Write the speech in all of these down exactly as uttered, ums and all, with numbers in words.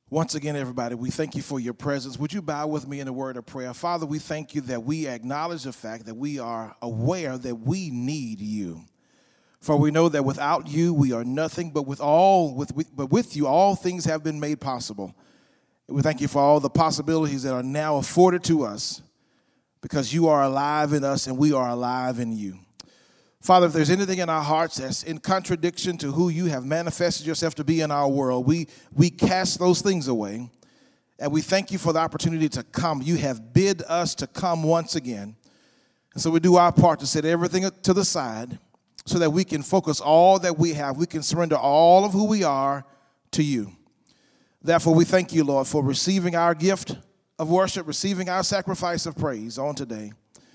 Once again, everybody, we thank you for your presence. Would you bow with me in a word of prayer? Father, we thank you that we acknowledge the fact that we are aware that we need you. For we know that without you, we are nothing, but with all, with, with but with you, all things have been made possible. We thank you for all the possibilities that are now afforded to us because you are alive in us and we are alive in you. Father, if there's anything in our hearts that's in contradiction to who you have manifested yourself to be in our world, we, we cast those things away, and we thank you for the opportunity to come. You have bid us to come once again, and so we do our part to set everything to the side so that we can focus all that we have. We can surrender all of who we are to you. Therefore, we thank you, Lord, for receiving our gift of worship, receiving our sacrifice of praise on today.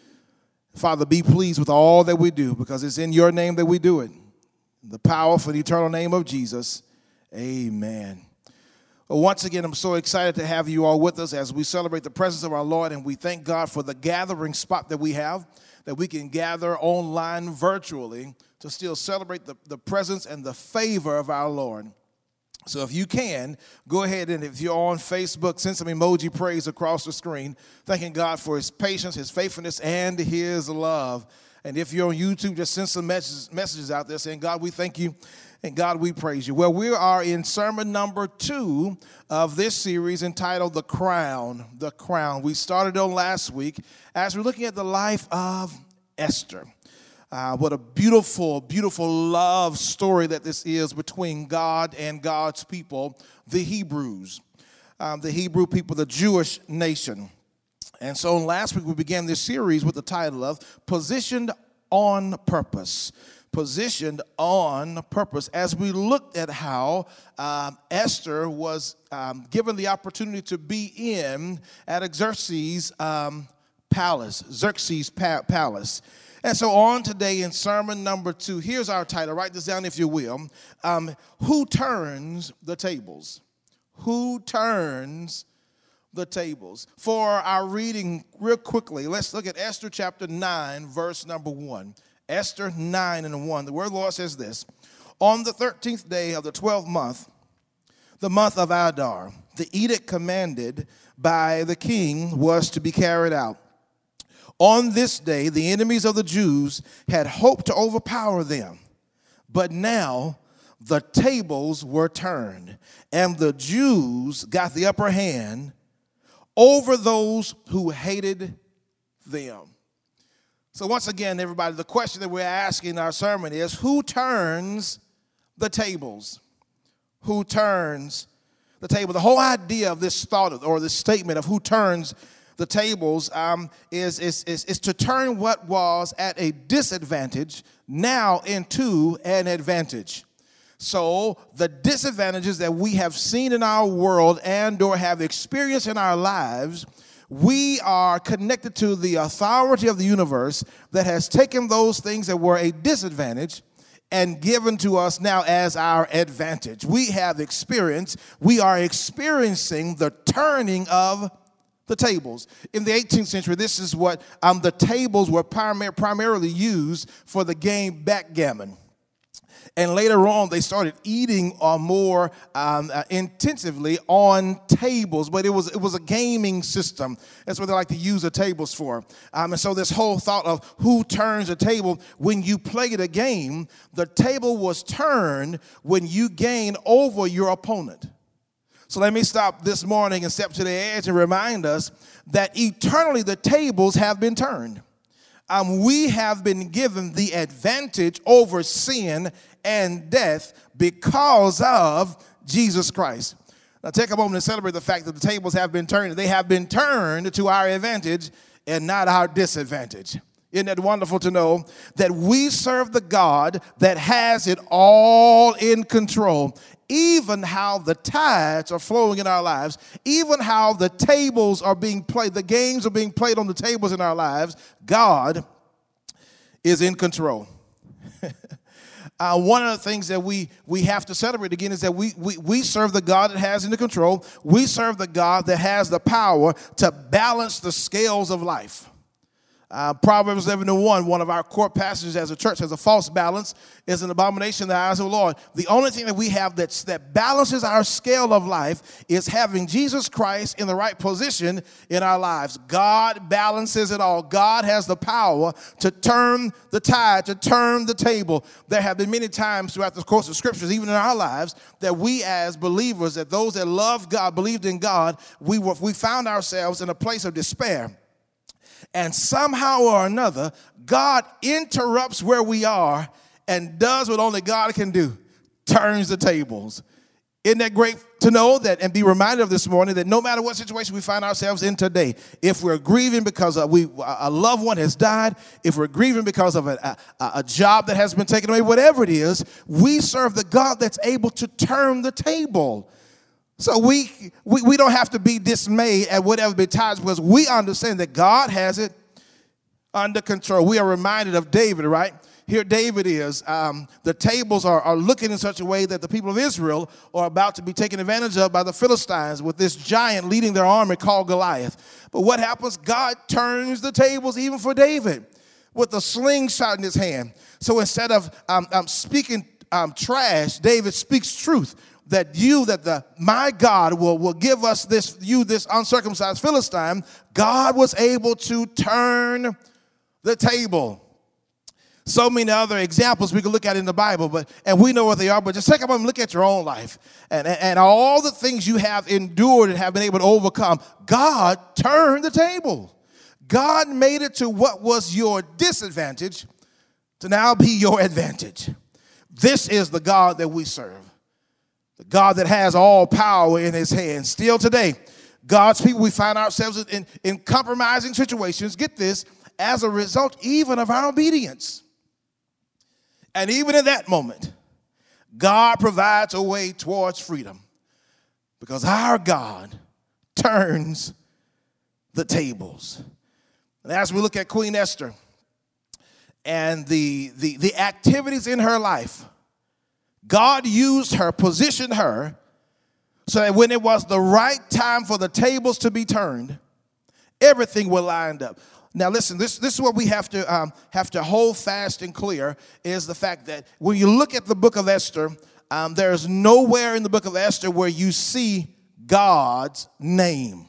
Father, be pleased with all that we do because it's in your name that we do it. In the powerful and eternal name of Jesus, amen. Well, once again, I'm so excited to have you all with us as we celebrate the presence of our Lord, and we thank God for the gathering spot that we have, that we can gather online virtually to still celebrate the, the presence and the favor of our Lord. So if you can, go ahead and if you're on Facebook, send some emoji praise across the screen, thanking God for his patience, his faithfulness, and his love. And if you're on YouTube, just send some messages, messages out there saying, God, we thank you, and God, we praise you. Well, we are in sermon number two of this series entitled The Crown, The Crown. We started on last week as we're looking at the life of Esther. Uh, what a beautiful, beautiful love story that this is between God and God's people, the Hebrews, um, the Hebrew people, the Jewish nation. And so last week we began this series with the title of Positioned on Purpose. Positioned on Purpose. As we looked at how um, Esther was um, given the opportunity to be in at Xerxes' um, palace, Xerxes' pa- palace. And so on today in sermon number two, here's our title. Write this down if you will. Um, who turns the tables? Who turns the tables? For our reading real quickly, let's look at Esther chapter nine, verse number one. Esther nine and one. The word of the Lord says this. On the thirteenth day of the twelfth month, the month of Adar, the edict commanded by the king was to be carried out. On this day, the enemies of the Jews had hoped to overpower them, but now the tables were turned, and the Jews got the upper hand over those who hated them. So once again, everybody, the question that we're asking in our sermon is, who turns the tables? Who turns the table? The whole idea of this thought or this statement of who turns the tables um, is, is, is, is to turn what was at a disadvantage now into an advantage. So the disadvantages that we have seen in our world and or have experienced in our lives, we are connected to the authority of the universe that has taken those things that were a disadvantage and given to us now as our advantage. We have experienced, we are experiencing the turning of the tables. In the eighteenth century, this is what um, the tables were primar- primarily used for the game backgammon. And later on, they started eating uh, more um, uh, intensively on tables, but it was it was a gaming system. That's what they like to use the tables for. Um, and so this whole thought of who turns a table, when you played a game, the table was turned when you gain over your opponent. So let me stop this morning and step to the edge and remind us that eternally the tables have been turned. Um, we have been given the advantage over sin and death because of Jesus Christ. Now take a moment to celebrate the fact that the tables have been turned. They have been turned to our advantage and not our disadvantage. Isn't that wonderful to know that we serve the God that has it all in control? Even how the tides are flowing in our lives, even how the tables are being played, the games are being played on the tables in our lives, God is in control. uh, one of the things that we, we have to celebrate again is that we, we, we serve the God that has in the control. We serve the God that has the power to balance the scales of life. Uh, Proverbs eleven and one, one of our core passages as a church, has a false balance, is an abomination in the eyes of the Lord. The only thing that we have that's, that balances our scale of life is having Jesus Christ in the right position in our lives. God balances it all. God has the power to turn the tide, to turn the table. There have been many times throughout the course of scriptures, even in our lives, that we as believers, that those that love God, believed in God, we were, we found ourselves in a place of despair. And somehow or another, God interrupts where we are and does what only God can do, turns the tables. Isn't that great to know that and be reminded of this morning that no matter what situation we find ourselves in today, if we're grieving because of we, a loved one has died, if we're grieving because of a, a, a job that has been taken away, whatever it is, we serve the God that's able to turn the table. So we, we we don't have to be dismayed at whatever betides, because we understand that God has it under control. We are reminded of David, right? Here David is. Um, the tables are, are looking in such a way that the people of Israel are about to be taken advantage of by the Philistines with this giant leading their army called Goliath. But what happens? God turns the tables even for David with a slingshot in his hand. So instead of um, um, speaking um, trash, David speaks truth. That you, that the my God will, will give us this, you, this uncircumcised Philistine. God was able to turn the table. So many other examples we can look at in the Bible, but and we know what they are, but just take a moment and look at your own life. And, and, and all the things you have endured and have been able to overcome, God turned the table. God made it to what was your disadvantage to now be your advantage. This is the God that we serve. The God that has all power in his hands. Still today, God's people, we find ourselves in, in compromising situations, get this, as a result even of our obedience. And even in that moment, God provides a way towards freedom, because our God turns the tables. And as we look at Queen Esther and the, the, the activities in her life, God used her, positioned her, so that when it was the right time for the tables to be turned, everything was lined up. Now listen, this, this is what we have to um, have to hold fast and clear, is the fact that when you look at the book of Esther, um, there's nowhere in the book of Esther where you see God's name.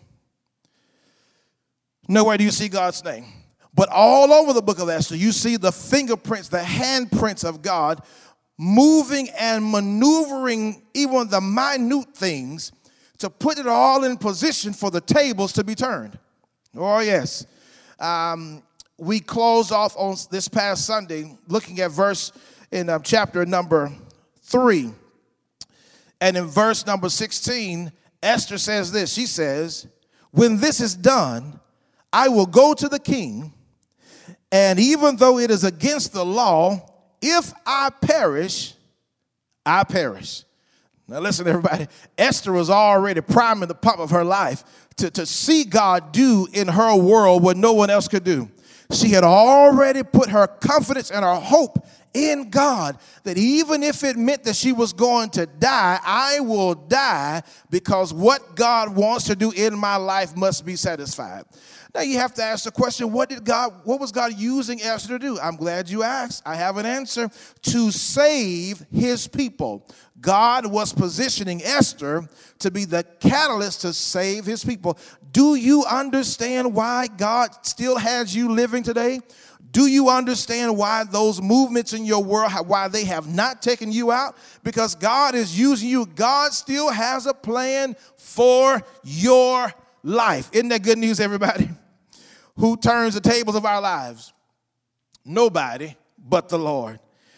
Nowhere do you see God's name. But all over the book of Esther, you see the fingerprints, the handprints of God moving and maneuvering even the minute things to put it all in position for the tables to be turned. Oh, yes. Um, we closed off on this past Sunday looking at verse in um, chapter number three. And in verse number sixteen, Esther says this. She says, "When this is done, I will go to the king, and even though it is against the law, if I perish, I perish." Now listen, everybody. Esther was already priming the pump of her life to, to see God do in her world what no one else could do. She had already put her confidence and her hope in God, that even if it meant that she was going to die, I will die, because what God wants to do in my life must be satisfied. Now you have to ask the question, what did God, what was God using Esther to do? I'm glad you asked. I have an answer. To save his people. God was positioning Esther to be the catalyst to save his people. Do you understand why God still has you living today? Do you understand why those movements in your world, why they have not taken you out? Because God is using you. God still has a plan for your life. Isn't that good news, everybody? Who turns the tables of our lives? Nobody but the Lord.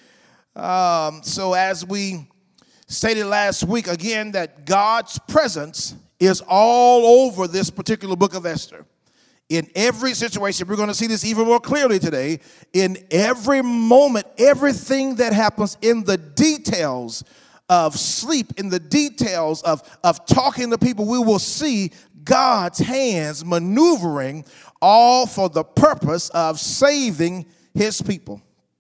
Um, so as we stated last week, again, that God's presence is all over this particular book of Esther. In every situation, we're going to see this even more clearly today. In every moment, everything that happens in the details of sleep, in the details of, of talking to people, we will see God's hands maneuvering, all for the purpose of saving his people.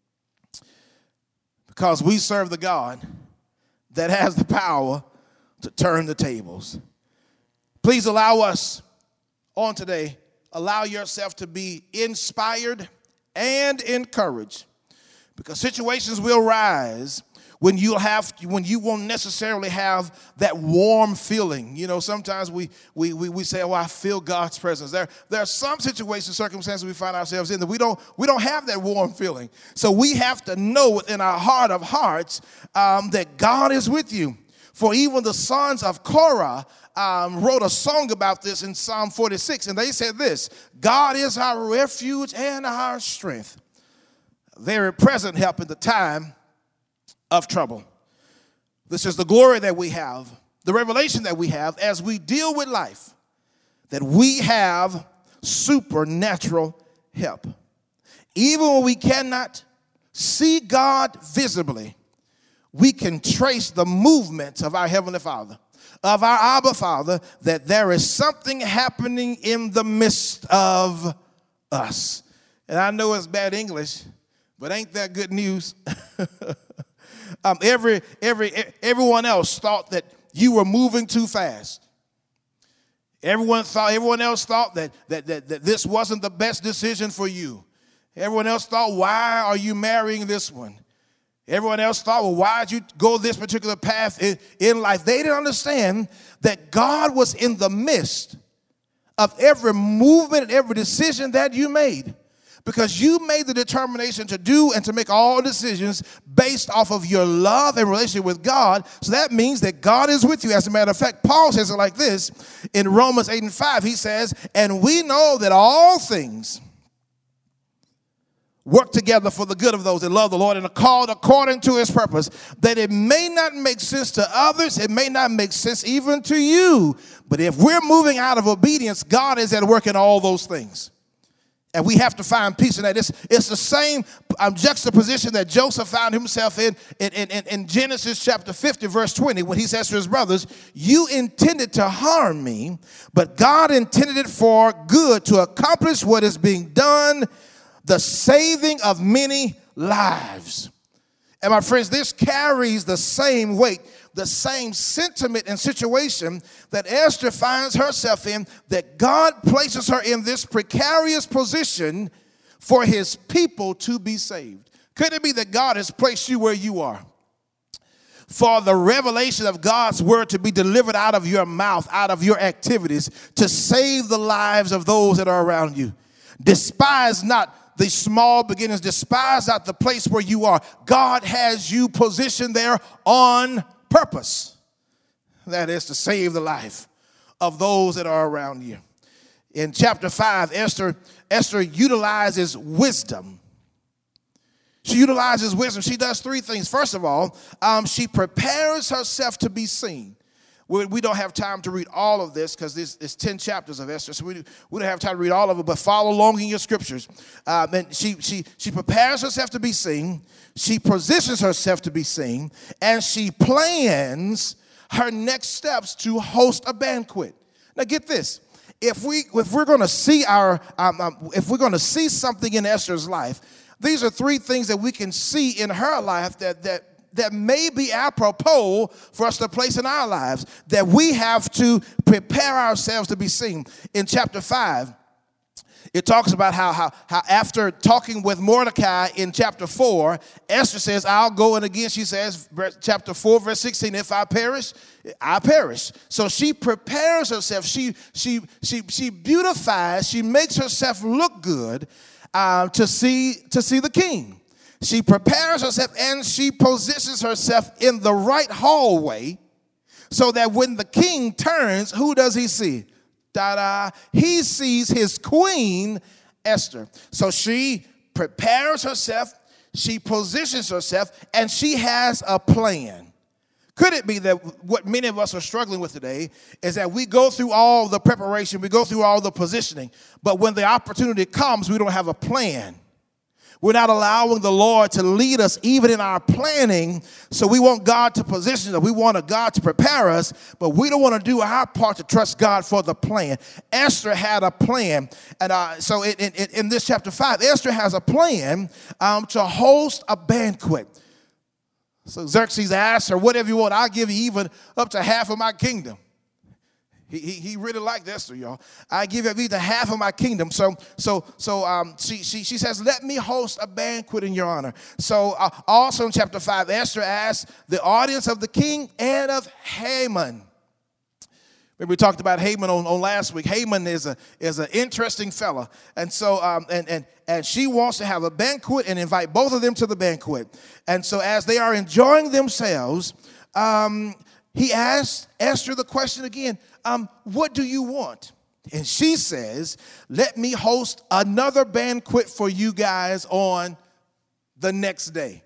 Because we serve the God that has the power to turn the tables. Please allow us on today allow yourself to be inspired and encouraged, because situations will rise when you have when you won't necessarily have that warm feeling. You know, sometimes we we we, we say, "Oh, I feel God's presence." There there are some situations, circumstances we find ourselves in that we don't we don't have that warm feeling. So we have to know within our heart of hearts um, that God is with you. For even the sons of Korah um, wrote a song about this in Psalm forty-six, and they said this: "God is our refuge and our strength, very present help in the time of trouble." This is the glory that we have, the revelation that we have as we deal with life, that we have supernatural help. Even when we cannot see God visibly, we can trace the movements of our Heavenly Father, of our Abba Father, that there is something happening in the midst of us. And I know it's bad English, but ain't that good news? um, every, every, everyone else thought that you were moving too fast. Everyone thought, everyone else thought that, that, that, that this wasn't the best decision for you. Everyone else thought, why are you marrying this one? Everyone else thought, well, why did you go this particular path in, in life? They didn't understand that God was in the midst of every movement and every decision that you made, because you made the determination to do and to make all decisions based off of your love and relationship with God. So that means that God is with you. As a matter of fact, Paul says it like this in Romans eight and five. He says, "And we know that all things work together for the good of those that love the Lord and are called according to his purpose, that it may not make sense to others, it may not make sense even to you, but if we're moving out of obedience, God is at work in all those things." And we have to find peace in that. It's, it's the same um, juxtaposition that Joseph found himself in in, in in Genesis chapter fifty, verse twenty, when he says to his brothers, "You intended to harm me, but God intended it for good, to accomplish what is being done, the saving of many lives." And my friends, this carries the same weight, the same sentiment and situation that Esther finds herself in, that God places her in this precarious position for his people to be saved. Could it be that God has placed you where you are for the revelation of God's word to be delivered out of your mouth, out of your activities, to save the lives of those that are around you? Despise not the small beginnings, despise not the place where you are. God has you positioned there on purpose. That is to save the life of those that are around you. In chapter five, Esther, Esther utilizes wisdom. She utilizes wisdom. She does three things. First of all, um, she prepares herself to be seen. We, we don't have time to read all of this because this is ten chapters of Esther, so we, we don't have time to read all of it, but follow along in your scriptures. Um, and she, she, she prepares herself to be seen, she positions herself to be seen, and she plans her next steps to host a banquet. Now get this. If, we, if we're going to see our, um, um, if we're going to see something in Esther's life, these are three things that we can see in her life that that that may be apropos for us to place in our lives, that we have to prepare ourselves to be seen. In chapter five, it talks about how, how, how after talking with Mordecai in chapter four, Esther says, "I'll go." And again, she says, chapter four, verse sixteen, "If I perish, I perish." So she prepares herself. She, she, she, she beautifies. She makes herself look good uh, to see, to see the king. She prepares herself and she positions herself in the right hallway so that when the king turns, who does he see? Ta-da! He sees his queen, Esther. So she prepares herself, she positions herself, and she has a plan. Could it be that what many of us are struggling with today is that we go through all the preparation, we go through all the positioning, but when the opportunity comes, we don't have a plan. We're not allowing the Lord to lead us even in our planning. So we want God to position us. We want a God to prepare us, but we don't want to do our part to trust God for the plan. Esther had a plan. And uh, so in, in, in this chapter five, Esther has a plan um, to host a banquet. So Xerxes asked her, "Whatever you want, I'll give you even up to half of my kingdom." He, he, he really liked Esther, y'all. I give you the half of my kingdom. So so so um she she she says, let me host a banquet in your honor. So uh, also in chapter five, Esther asked the audience of the king and of Haman. Remember we talked about Haman on, on last week. Haman is a is an interesting fella, and so um and and and she wants to have a banquet and invite both of them to the banquet. And so as they are enjoying themselves, um he asked Esther the question again. Um, what do you want? And she says, let me host another banquet for you guys on the next day.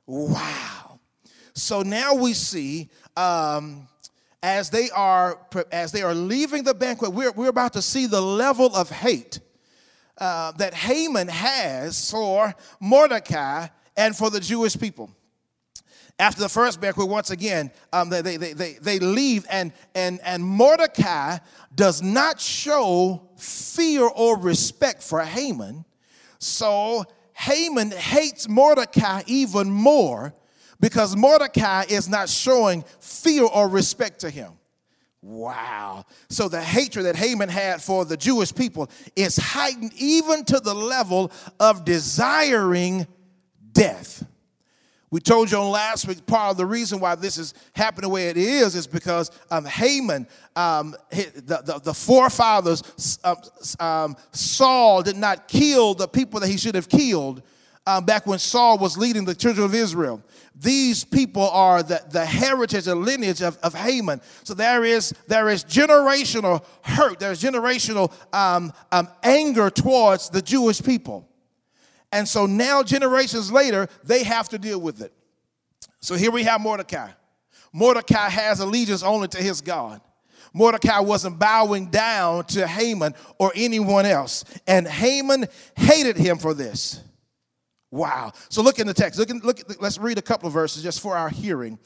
Wow. So now we see um, as they are as they are leaving the banquet, we're, we're about to see the level of hate uh, that Haman has for Mordecai and for the Jewish people. After the first banquet, once again, um, they, they, they, they leave, and, and, and Mordecai does not show fear or respect for Haman. So Haman hates Mordecai even more because Mordecai is not showing fear or respect to him. Wow. So the hatred that Haman had for the Jewish people is heightened even to the level of desiring death. We told you on last week, part of the reason why this is happening the way it is is because um, Haman, um, the, the, the forefathers, um, um, Saul did not kill the people that he should have killed um, back when Saul was leading the children of Israel. These people are the, the heritage and lineage of, of Haman. So there is, there is generational hurt. There's generational um, um, anger towards the Jewish people. And so now, generations later, they have to deal with it. So here we have Mordecai. Mordecai has allegiance only to his God. Mordecai wasn't bowing down to Haman or anyone else. And Haman hated him for this. Wow. So look in the text. Look in, look, let's read a couple of verses just for our hearing.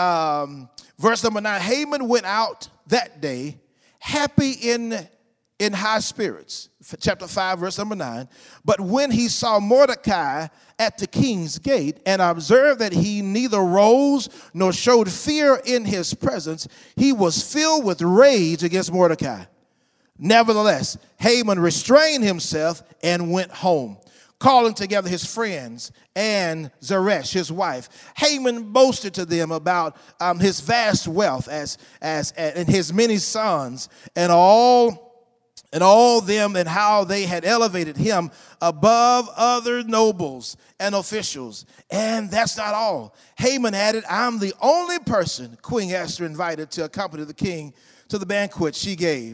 Um, verse number nine, Haman went out that day happy in in high spirits, chapter five, verse number nine. But when he saw Mordecai at the king's gate and observed that he neither rose nor showed fear in his presence, he was filled with rage against Mordecai. Nevertheless, Haman restrained himself and went home, calling together his friends and Zeresh, his wife. Haman boasted to them about um, his vast wealth as, as, and his many sons and all And all them and how they had elevated him above other nobles and officials. And that's not all. Haman added, I'm the only person Queen Esther invited to accompany the king to the banquet she gave.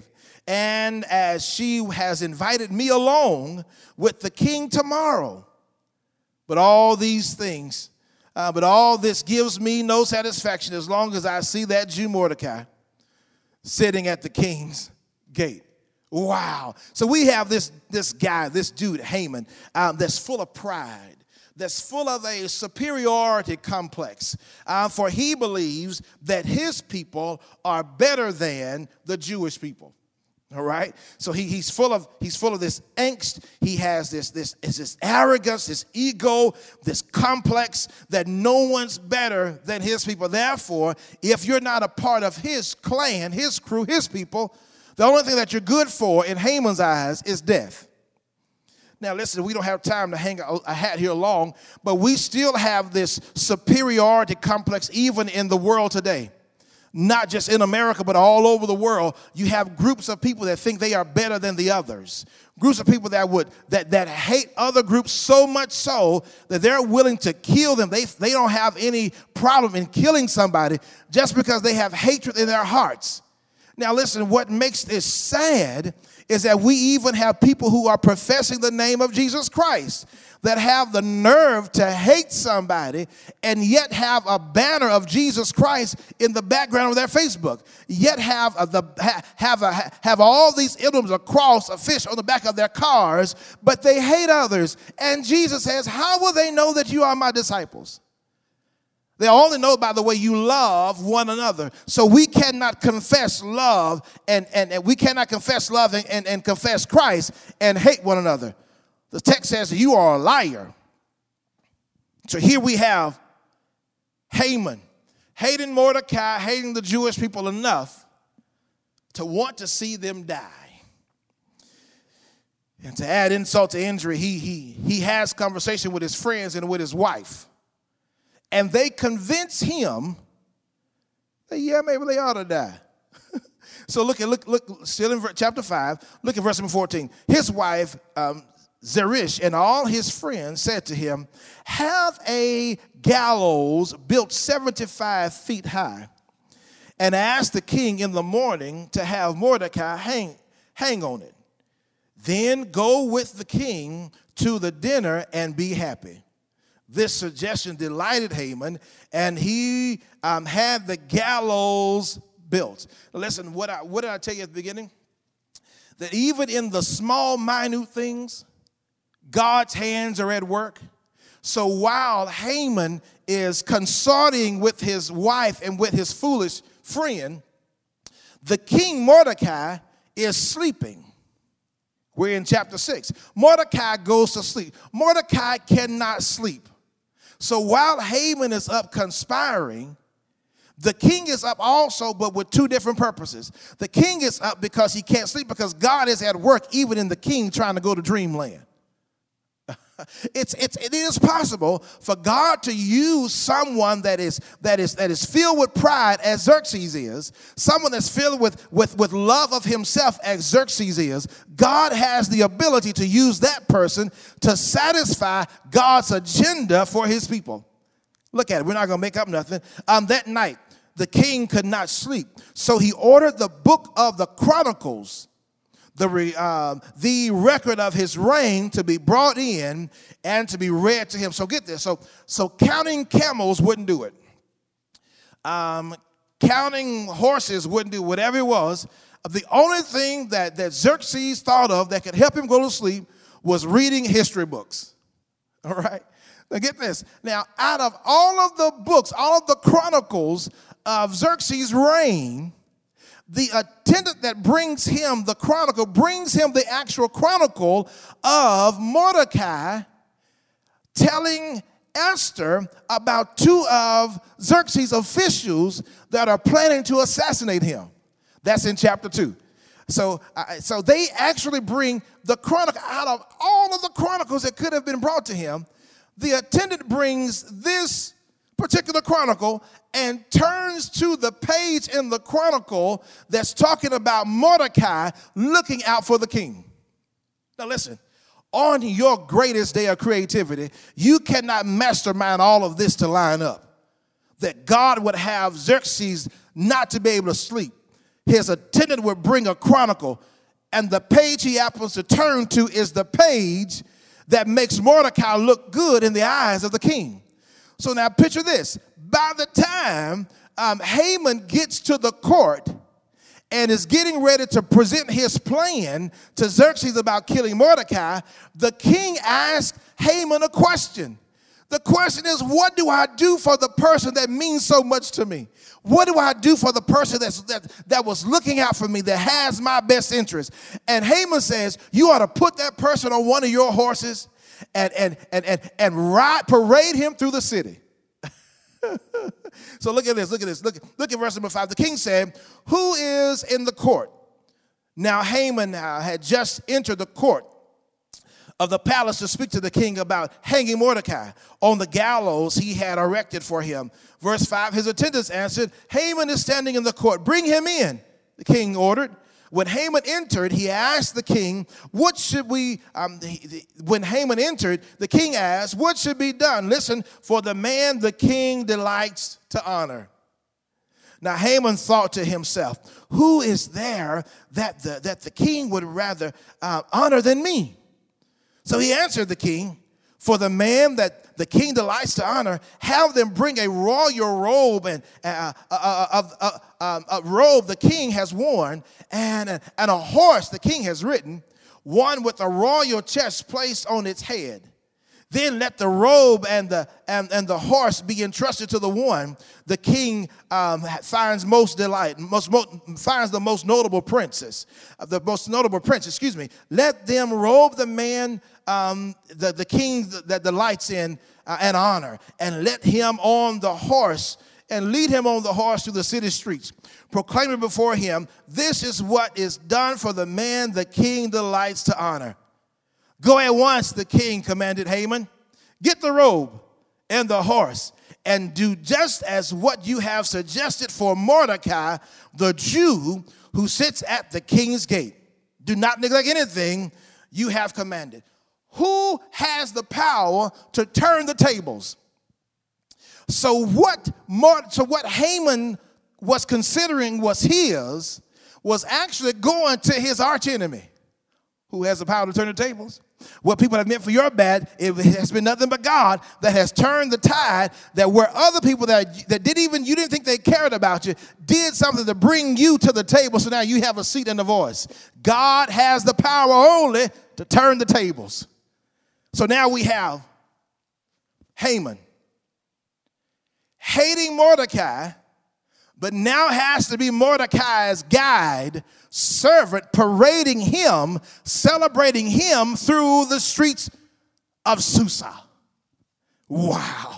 And as she has invited me along with the king tomorrow. But all these things, uh, but all this gives me no satisfaction as long as I see that Jew Mordecai sitting at the king's gate. Wow. So we have this, this guy, this dude, Haman, um, that's full of pride, that's full of a superiority complex, uh, for he believes that his people are better than the Jewish people. All right. So he, he's full of he's full of this angst. He has this this this arrogance, this ego, this complex that no one's better than his people. Therefore, if you're not a part of his clan, his crew, his people, the only thing that you're good for in Haman's eyes is death. Now, listen, we don't have time to hang a hat here long, but we still have this superiority complex even in the world today. Not just in America, but all over the world. You have groups of people that think they are better than the others. Groups of people that would that, that hate other groups so much so that they're willing to kill them. They, they don't have any problem in killing somebody just because they have hatred in their hearts. Now, listen, what makes this sad is that we even have people who are professing the name of Jesus Christ that have the nerve to hate somebody and yet have a banner of Jesus Christ in the background of their Facebook, yet have a, the have a, have all these emblems, a cross, a fish on the back of their cars, but they hate others. And Jesus says, how will they know that you are my disciples? They only know by the way you love one another. So we cannot confess love and, and, and we cannot confess love and, and, and confess Christ and hate one another. The text says you are a liar. So here we have Haman hating Mordecai, hating the Jewish people enough to want to see them die. And to add insult to injury, he, he, he has conversation with his friends and with his wife. And they convince him that, yeah, maybe they ought to die. So look at, look, look, still in chapter five, look at verse number fourteen. His wife, um, Zeresh, and all his friends said to him, have a gallows built seventy-five feet high, and ask the king in the morning to have Mordecai hang, hang on it. Then go with the king to the dinner and be happy. This suggestion delighted Haman, and he um, had the gallows built. Now listen, what, I, what did I tell you at the beginning? That even in the small, minute things, God's hands are at work. So while Haman is consorting with his wife and with his foolish friend, the king Mordecai is sleeping. We're in chapter six. Mordecai goes to sleep. Mordecai cannot sleep. So while Haman is up conspiring, the king is up also, but with two different purposes. The king is up because he can't sleep, because God is at work even in the king trying to go to dreamland. It's, it's, it is possible for God to use someone that is, that is, that is filled with pride, as Xerxes is, someone that's filled with, with, with love of himself, as Xerxes is. God has the ability to use that person to satisfy God's agenda for his people. Look at it. We're not going to make up nothing. Um, that night, the king could not sleep, so he ordered the book of the Chronicles, the, uh, the record of his reign, to be brought in and to be read to him. So get this. So, so counting camels wouldn't do it. Um, counting horses wouldn't do whatever it was. The only thing that, that Xerxes thought of that could help him go to sleep was reading history books. All right? Now get this. Now, out of all of the books, all of the chronicles of Xerxes' reign, the attendant that brings him the chronicle brings him the actual chronicle of Mordecai telling Esther about two of Xerxes' officials that are planning to assassinate him. That's in chapter two. So, uh, so they actually bring the chronicle out of all of the chronicles that could have been brought to him. The attendant brings this particular chronicle and turns to the page in the chronicle that's talking about Mordecai looking out for the king. Now listen, on your greatest day of creativity, you cannot mastermind all of this to line up. That God would have Xerxes not to be able to sleep. His attendant would bring a chronicle, and the page he happens to turn to is the page that makes Mordecai look good in the eyes of the king. So now picture this. By the time um, Haman gets to the court and is getting ready to present his plan to Xerxes about killing Mordecai, the king asks Haman a question. The question is, what do I do for the person that means so much to me? What do I do for the person that's, that, that was looking out for me, that has my best interest? And Haman says, you ought to put that person on one of your horses and, and, and, and, and ride, parade him through the city. So look at this, look at this. Look, look at verse number five. The king said, who is in the court? Now Haman uh, had just entered the court of the palace to speak to the king about hanging Mordecai on the gallows he had erected for him. Verse five, his attendants answered, Haman is standing in the court. Bring him in, the king ordered. When Haman entered, he asked the king, what should we, um, the, the, when Haman entered, the king asked, what should be done? Listen, for the man the king delights to honor. Now Haman thought to himself, who is there that the, that the king would rather uh, honor than me? So he answered the king, for the man that the king delights to honor, have them bring a royal robe and uh, uh, uh, uh, uh, a robe the king has worn, and, uh, and a horse the king has ridden, one with a royal chest placed on its head. Then let the robe and the and, and the horse be entrusted to the one the king um, finds most delight, most, most finds the most notable princess, uh, the most notable prince. Excuse me. Let them robe the man um, the the king that delights in uh, and honor, and let him on the horse and lead him on the horse through the city streets, proclaiming before him, this is what is done for the man the king delights to honor. Go at once, the king commanded Haman. Get the robe and the horse, and do just as what you have suggested for Mordecai, the Jew who sits at the king's gate. Do not neglect anything you have commanded. Who has the power to turn the tables? So what, so what Haman was considering was his was actually going to his archenemy. Who has the power to turn the tables? What people have meant for your bad, it has been nothing but God that has turned the tide, that where other people that, that didn't even, you didn't think they cared about you, did something to bring you to the table, so now you have a seat and a voice. God has the power only to turn the tables. So now we have Haman hating Mordecai, but now has to be Mordecai's guide, servant, parading him, celebrating him through the streets of Susa. Wow.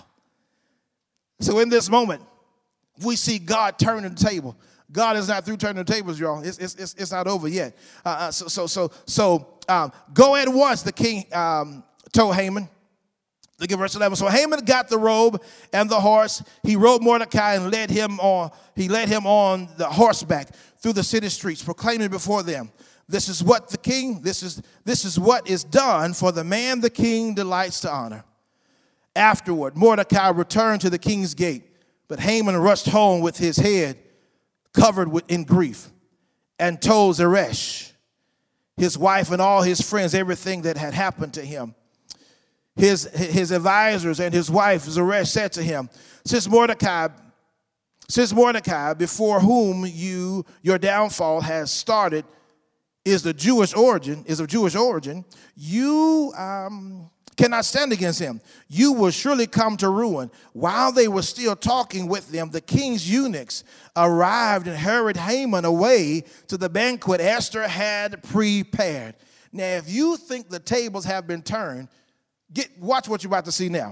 So in this moment, we see God turning the table. God is not through turning the tables, y'all. It's, it's, it's, it's not over yet. Uh, uh, so so so so um, go at once, the king um, told Haman. Look at verse eleven. So Haman got the robe and the horse. He rode Mordecai and led him on. He led him on the horseback through the city streets, proclaiming before them, "This is what the king. This is this is what is done for the man the king delights to honor." Afterward, Mordecai returned to the king's gate, but Haman rushed home with his head covered with, in grief, and told Zeresh, his wife, and all his friends everything that had happened to him. His, his advisors and his wife Zeresh said to him, since Mordecai, since Mordecai, before whom you your downfall has started, is the Jewish origin, is of Jewish origin, you um, cannot stand against him. You will surely come to ruin. While they were still talking with them, the king's eunuchs arrived and hurried Haman away to the banquet Esther had prepared. Now, if you think the tables have been turned, Get watch what you're about to see now.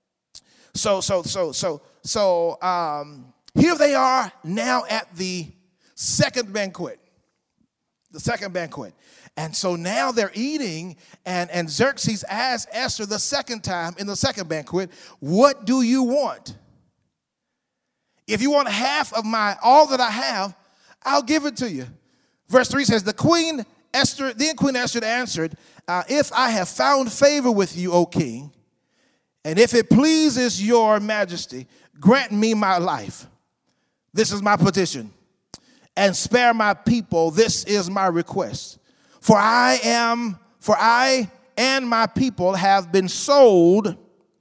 So so so so so um, here they are now at the second banquet, the second banquet, and so now they're eating, and and Xerxes asked Esther the second time in the second banquet, "What do you want? If you want half of my all that I have, I'll give it to you." Verse three says, "The queen Esther, then Queen Esther answered, uh, if I have found favor with you, O king, and if it pleases your majesty, grant me my life. This is my petition. And spare my people. This is my request. For I am, for I and my people have been sold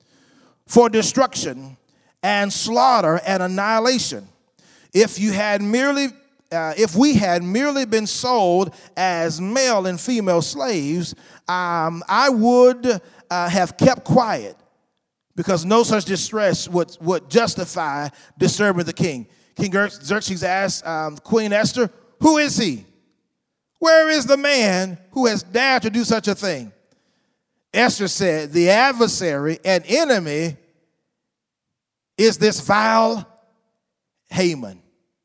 for destruction and slaughter and annihilation. If you had merely Uh, if we had merely been sold as male and female slaves, um, I would uh, have kept quiet, because no such distress would, would justify disturbing the king. King Xerxes asked um, Queen Esther, who is he? Where is the man who has dared to do such a thing? Esther said, the adversary and enemy is this vile Haman.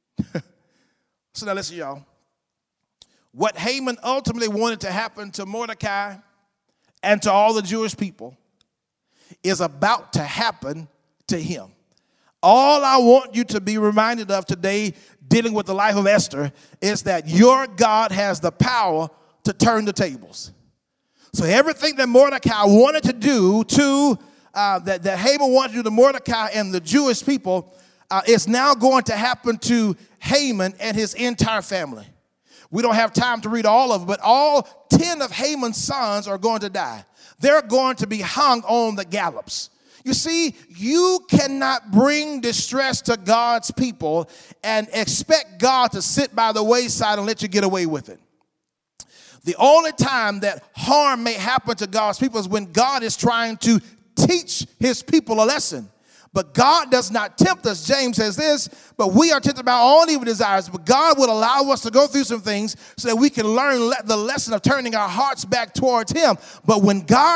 So now listen, y'all. What Haman ultimately wanted to happen to Mordecai and to all the Jewish people is about to happen to him. All I want you to be reminded of today, dealing with the life of Esther, is that your God has the power to turn the tables. So everything that Mordecai wanted to do to, uh, that, that Haman wanted to do to Mordecai and the Jewish people, uh, is now going to happen to Haman and his entire family. We don't have time to read all of it, but all ten of Haman's sons are going to die. They're going to be hung on the gallows. You see, you cannot bring distress to God's people and expect God to sit by the wayside and let you get away with it. The only time that harm may happen to God's people is when God is trying to teach his people a lesson. But God does not tempt us. James says this, but we are tempted by our own evil desires. But God will allow us to go through some things so that we can learn the lesson of turning our hearts back towards him. But when God is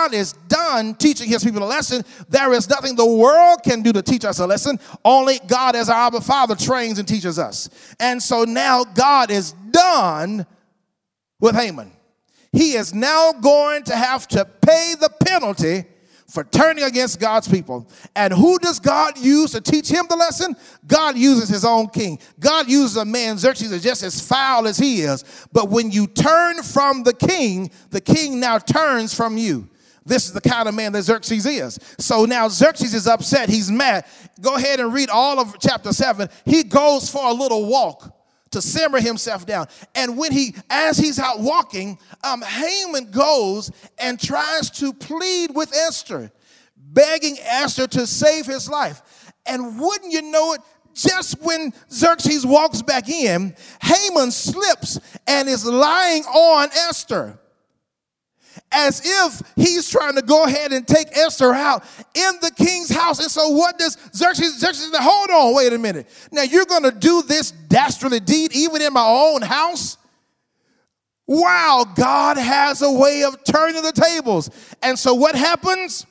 done teaching his people a lesson. There is nothing the world can do to teach us a lesson. Only God as our Abba Father trains and teaches us. And so now God is done with Haman. He is now going to have to pay the penalty for turning against God's people. And who does God use to teach him the lesson? God uses his own king. God uses a man, Xerxes, is just as foul as he is. But when you turn from the king, the king now turns from you. This is the kind of man that Xerxes is. So now Xerxes is upset. He's mad. Go ahead and read all of chapter seven. He goes for a little walk to simmer himself down. And when he, as he's out walking, um, Haman goes and tries to plead with Esther, begging Esther to save his life. And wouldn't you know it, just when Xerxes walks back in, Haman slips and is lying on Esther, as if he's trying to go ahead and take Esther out in the king's house. And so what does Xerxes, Xerxes, hold on, wait a minute. Now you're going to do this dastardly deed even in my own house? Wow, God has a way of turning the tables. And so what happens?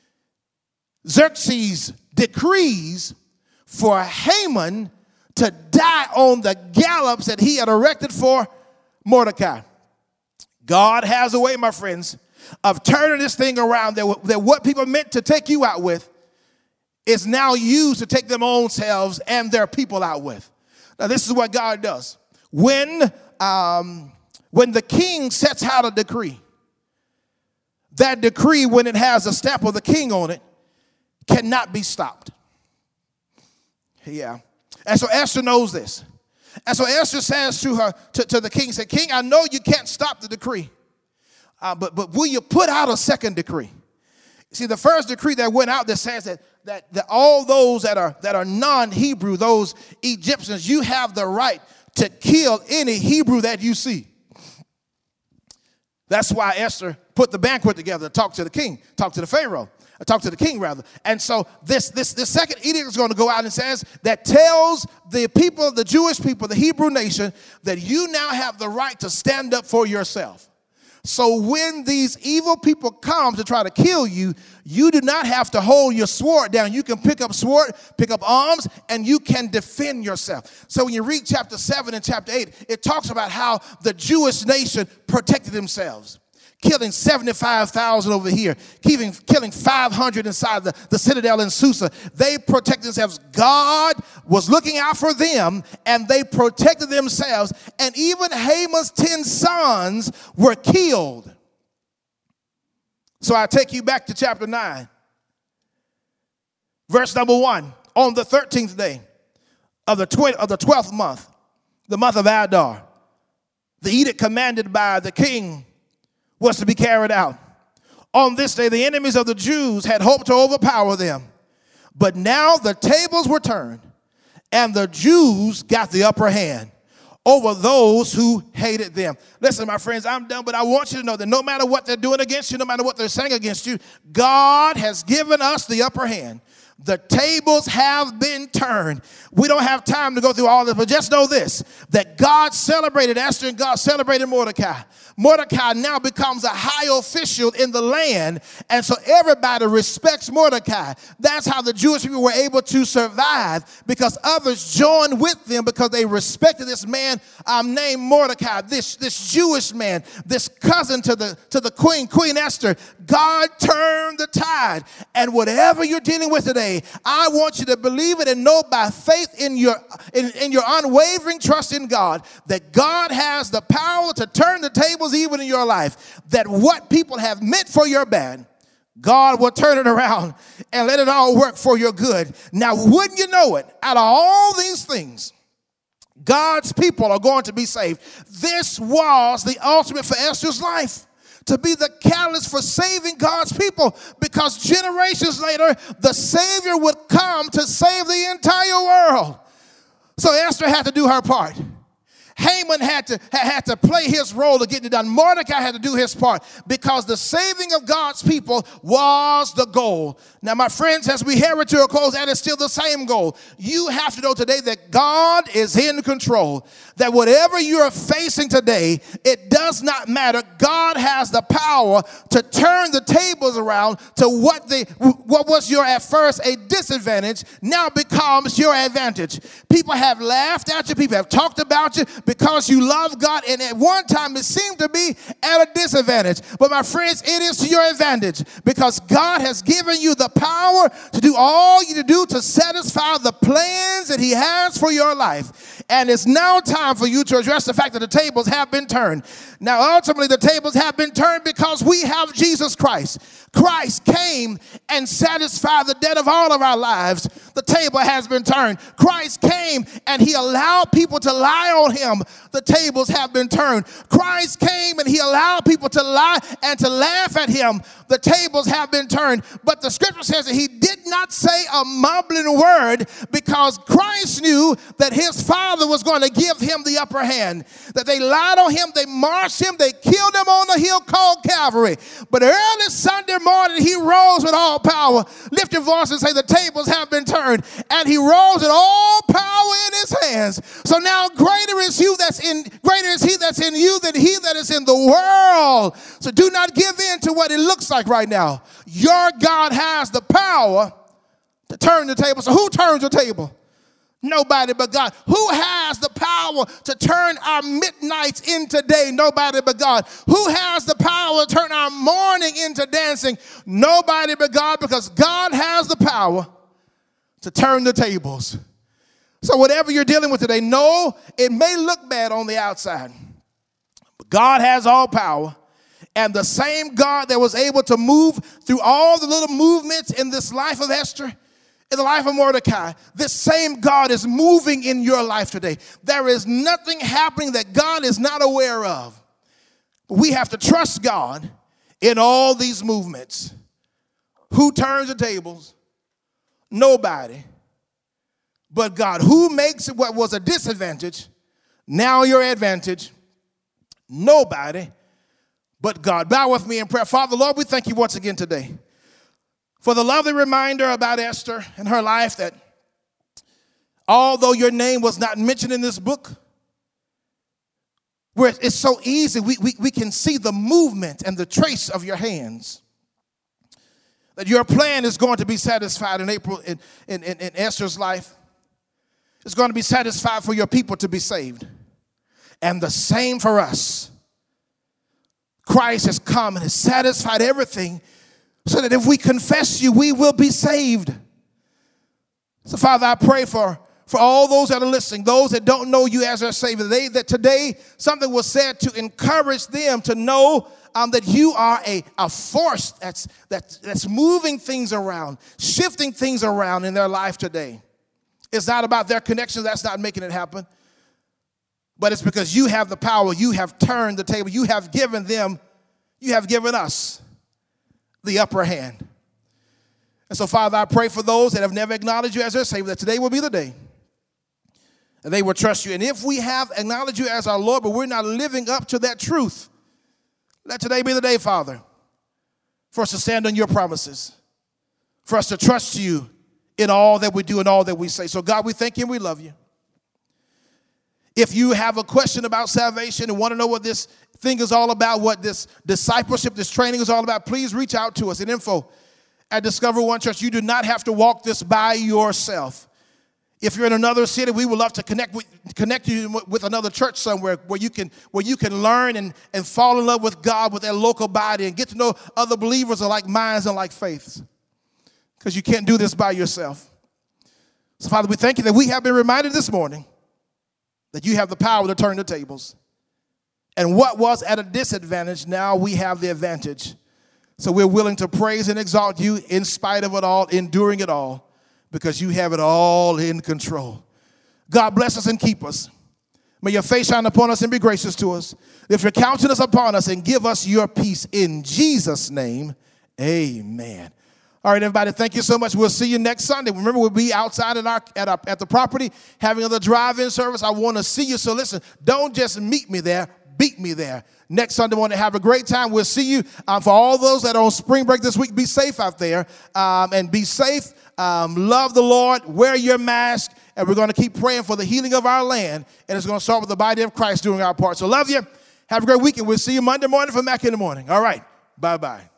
Xerxes decrees for Haman to die on the gallows that he had erected for Mordecai. God has a way, my friends, of turning this thing around that, that what people meant to take you out with is now used to take them own selves and their people out with. Now, this is what God does. When, um, when the king sets out a decree, that decree, when it has a stamp of the king on it, cannot be stopped. Yeah. And so Esther knows this. And so Esther says to her, to, to the king, said, King, I know you can't stop the decree, uh, but, but will you put out a second decree? See, the first decree that went out that says that, that, that all those that are, that are non-Hebrew, those Egyptians, you have the right to kill any Hebrew that you see. That's why Esther put the banquet together to talk to the king, talk to the Pharaoh. I talk to the king, rather. And so this, this, this second edict is going to go out and says that tells the people, the Jewish people, the Hebrew nation, that you now have the right to stand up for yourself. So when these evil people come to try to kill you, you do not have to hold your sword down. You can pick up sword, pick up arms, and you can defend yourself. So when you read chapter seven and chapter eight, it talks about how the Jewish nation protected themselves. Killing seventy-five thousand over here, killing, killing five hundred inside the, the citadel in Susa. They protected themselves. God was looking out for them, and they protected themselves. And even Haman's ten sons were killed. So I take you back to chapter nine. Verse number one. On the thirteenth day of the, tw- of the twelfth month, the month of Adar, the edict commanded by the king was to be carried out. On this day, the enemies of the Jews had hoped to overpower them. But now the tables were turned, and the Jews got the upper hand over those who hated them. Listen, my friends, I'm done, but I want you to know that no matter what they're doing against you, no matter what they're saying against you, God has given us the upper hand. The tables have been turned. We don't have time to go through all this, but just know this, that God celebrated Esther and God celebrated Mordecai. Mordecai now becomes a high official in the land, and so everybody respects Mordecai. That's how the Jewish people were able to survive, because others joined with them because they respected this man um, named Mordecai, this, this Jewish man, this cousin to the, to the queen, Queen Esther. God turned the tide, and whatever you're dealing with today, I want you to believe it and know by faith in your, in, in your unwavering trust in God that God has the power to turn the tables even in your life, that what people have meant for your bad, God will turn it around and let it all work for your good. Now, wouldn't you know it, out of all these things, God's people are going to be saved. This was the ultimate for Esther's life, to be the catalyst for saving God's people, because generations later, the Savior would come to save the entire world. So Esther had to do her part. Haman had to, had to play his role to get it done. Mordecai had to do his part because the saving of God's people was the goal. Now, my friends, as we head to a close, that is still the same goal. You have to know today that God is in control, that whatever you're facing today, it does not matter. God has the power to turn the tables around to what the what was your at first a disadvantage now becomes your advantage. People have laughed at you. People have talked about you because you love God, and at one time it seemed to be at a disadvantage. But my friends, it is to your advantage because God has given you the power to do all you to do to satisfy the plans that he has for your life. And it's now time for you to address the fact that the tables have been turned. Now, ultimately, the tables have been turned because we have Jesus Christ. Christ came and satisfied the debt of all of our lives. The table has been turned. Christ came and he allowed people to lie on him. The tables have been turned. Christ came and he allowed people to lie and to laugh at him. The tables have been turned. But the scripture says that he did not say a mumbling word because Christ knew that his Father was going to give him the upper hand. That they lied on him, they marched him, they killed him on a hill called Calvary. But early Sunday morning, he rose with all power. Lift your voice and say, the tables have been turned. And he rose with all power in his hands. So now greater is you that's in, greater is he that's in you than he that is in the world. So do not give in to what it looks like right now. Your God has the power to turn the table. So who turns the table? Nobody but God. Who has the power to turn our midnights into day? Nobody but God. Who has the power to turn our morning into dancing? Nobody but God, because God has the power to turn the tables. So whatever you're dealing with today, know it may look bad on the outside, but God has all power. And the same God that was able to move through all the little movements in this life of Esther, in the life of Mordecai, this same God is moving in your life today. There is nothing happening that God is not aware of. We have to trust God in all these movements. Who turns the tables? Nobody but God. Who makes it what was a disadvantage now your advantage? Nobody but God. Bow with me in prayer. Father, Lord, we thank you once again today for the lovely reminder about Esther and her life, that although your name was not mentioned in this book, where it's so easy, we, we, we can see the movement and the trace of your hands, that your plan is going to be satisfied in April in, in, in, in Esther's life. It's going to be satisfied for your people to be saved. And the same for us. Christ has come and has satisfied everything, so that if we confess you, we will be saved. So, Father, I pray for, for all those that are listening, those that don't know you as their Savior, they, that today something was said to encourage them to know um, that you are a, a force that's, that's, that's moving things around, shifting things around in their life today. It's not about their connections. That's not making it happen. But it's because you have the power. You have turned the table. You have given them, you have given us the upper hand. And so, Father, I pray for those that have never acknowledged you as their Savior, that today will be the day and they will trust you. And if we have acknowledged you as our Lord, but we're not living up to that truth, let today be the day, Father, for us to stand on your promises, for us to trust you in all that we do and all that we say. So, God, we thank you and we love you. If you have a question about salvation and want to know what this thing is all about, what this discipleship, this training is all about, please reach out to us at info at Discover One Church. You do not have to walk this by yourself. If you're in another city, we would love to connect with, connect you with another church somewhere where you can where you can learn and, and fall in love with God, with their local body, and get to know other believers of like minds and like faiths. Because you can't do this by yourself. So, Father, we thank you that we have been reminded this morning that you have the power to turn the tables. And what was at a disadvantage, now we have the advantage. So we're willing to praise and exalt you in spite of it all, enduring it all, because you have it all in control. God bless us and keep us. May your face shine upon us and be gracious to us. Lift your countenance upon us and give us your peace. In Jesus' name, amen. All right, everybody, thank you so much. We'll see you next Sunday. Remember, we'll be outside at, our, at, our, at the property having another drive-in service. I want to see you. So listen, don't just meet me there, beat me there. Next Sunday morning, have a great time. We'll see you. Um, for all those that are on spring break this week, be safe out there um, and be safe. Um, love the Lord. Wear your mask. And we're going to keep praying for the healing of our land. And it's going to start with the body of Christ doing our part. So love you. Have a great weekend. We'll see you Monday morning for Mac in the Morning. All right. Bye-bye.